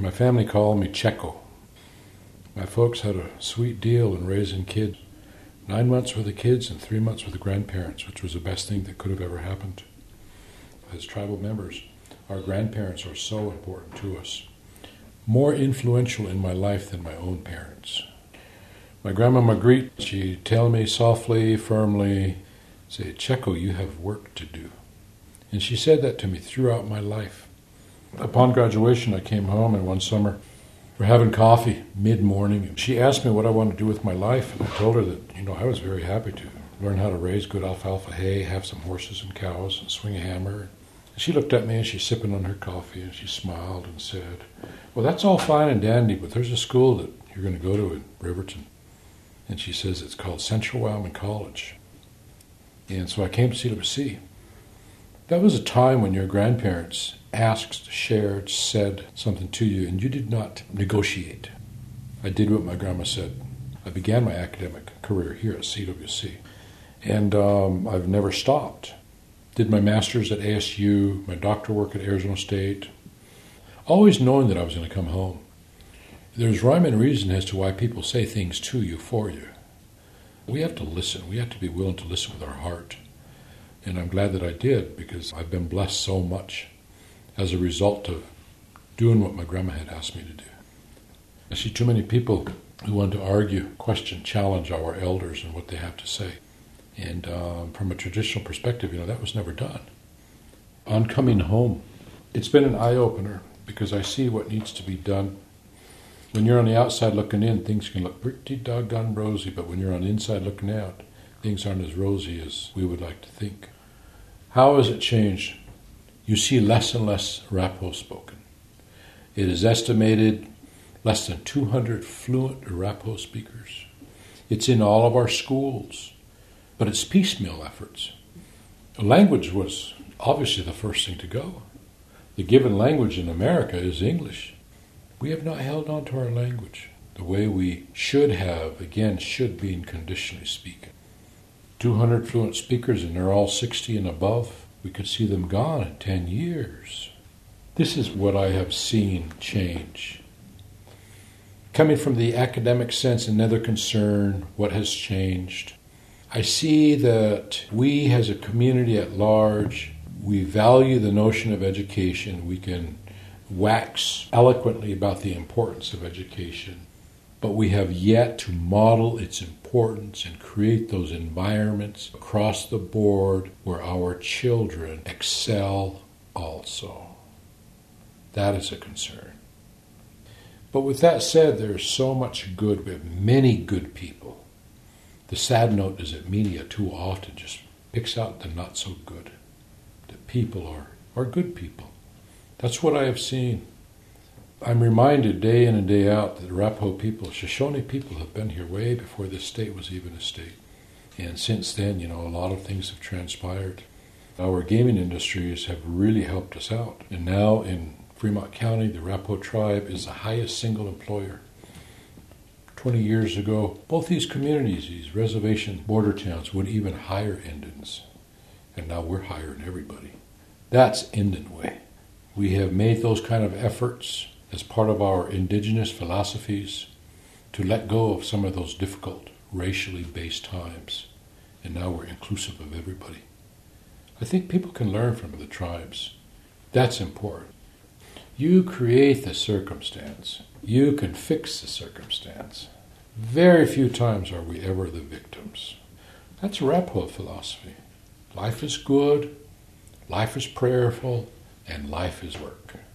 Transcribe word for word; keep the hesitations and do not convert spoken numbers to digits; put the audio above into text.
My family called me Checo. My folks had a sweet deal in raising kids. Nine months with the kids and three months with the grandparents, which was the best thing that could have ever happened. As tribal members, our grandparents are so important to us. More influential in my life than my own parents. My grandma Marguerite, she'd tell me softly, firmly, say, Checo, you have work to do. And she said that to me throughout my life. Upon graduation, I came home, and one summer, we're having coffee mid-morning, and she asked me what I wanted to do with my life, and I told her that, you know, I was very happy to learn how to raise good alfalfa hay, have some horses and cows, and swing a hammer. And she looked at me, and she's sipping on her coffee, and she smiled and said, well, that's all fine and dandy, but there's a school that you're going to go to in Riverton. And she says it's called Central Wyoming College. And so I came to C W C. That was a time when your grandparents asked, shared, said something to you, and you did not negotiate. I did what my grandma said. I began my academic career here at C W C, and um, I've never stopped. Did my master's at A S U, my doctoral work at Arizona State, always knowing that I was going to come home. There's rhyme and reason as to why people say things to you, for you. We have to listen. We have to be willing to listen with our heart. And I'm glad that I did, because I've been blessed so much as a result of doing what my grandma had asked me to do. I see too many people who want to argue, question, challenge our elders and what they have to say. And um, from a traditional perspective, you know, that was never done. On coming home, it's been an eye-opener, because I see what needs to be done. When you're on the outside looking in, things can look pretty doggone rosy, but when you're on the inside looking out, things aren't as rosy as we would like to think. How has it changed? You see less and less Arapaho spoken. It is estimated less than two hundred fluent Arapaho speakers. It's in all of our schools, but it's piecemeal efforts. Language was obviously the first thing to go. The given language in America is English. We have not held on to our language the way we should have, again, should being conditionally speaking. two hundred fluent speakers, and they're all sixty and above. We could see them gone in ten years. This is what I have seen change. Coming from the academic sense, another concern, what has changed? I see that we as a community at large, we value the notion of education. We can wax eloquently about the importance of education, but we have yet to model its importance and create those environments across the board where our children excel also. That is a concern. But with that said, there's so much good. We have many good people. The sad note is that media too often just picks out the not so good. The people are, are good people. That's what I have seen. I'm reminded day in and day out that the Arapaho people, Shoshone people, have been here way before this state was even a state. And since then, you know, a lot of things have transpired. Our gaming industries have really helped us out. And now in Fremont County, the Arapaho tribe is the highest single employer. Twenty years ago, both these communities, these reservation border towns, would even hire Indians. And now we're hiring everybody. That's Indian way. We have made those kind of efforts as part of our indigenous philosophies to let go of some of those difficult, racially based times. And now we're inclusive of everybody. I think people can learn from the tribes. That's important. You create the circumstance. You can fix the circumstance. Very few times are we ever the victims. That's Arapaho philosophy. Life is good, life is prayerful, and life is work.